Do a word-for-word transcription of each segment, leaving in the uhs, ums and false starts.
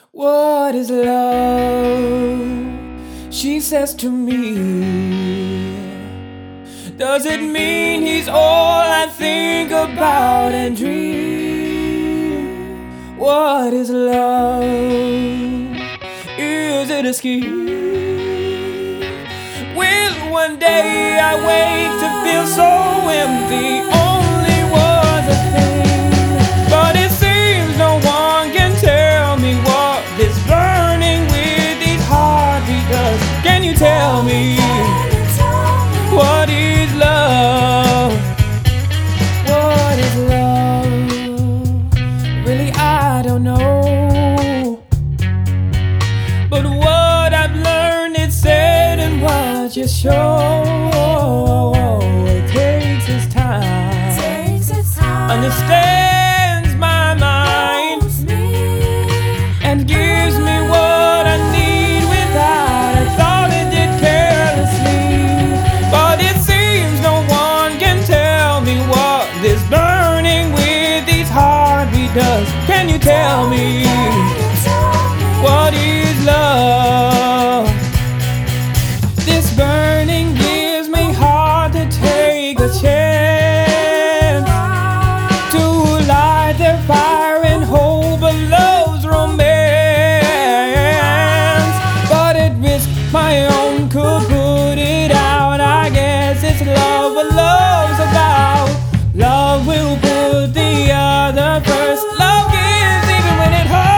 What is love? She says to me. Does it mean he's all I think about and dream? What is love? Is it a scheme? Will one day I wake to feel so empty? Only was a thing, but it seems no one can tell me what this burning with these heartbeats does. Can you tell me what is love? What is love? Really, I don't know, but what I've learned is said and what you show. It takes its time, takes its time. Understands my mind and gives me what I need without a thought it did carelessly. But it seems no one can tell me what this burning with these heartbeats does. Can you tell me what is love? This burning gives me heart to take a chance to light their fire and hope of love's romance. But it risks my own, could put it out. I guess it's love what love's about. Love will put the other first. Love gives even when it hurts.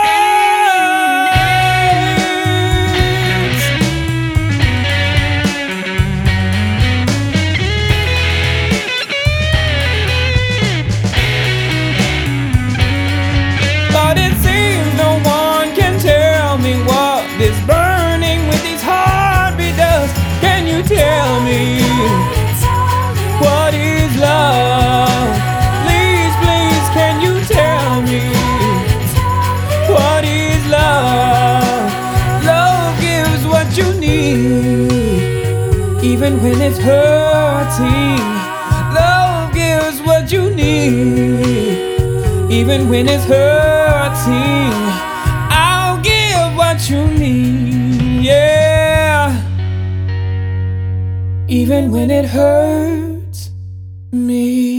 But it seems no one can tell me what this burning with these heartbeats does. Can you tell me what is love? Please, please, can you tell me what is love? Love gives what you need, even when it's hurting. Love gives what you need, even when it's hurting. I'll give what you need, yeah, even when it hurts me.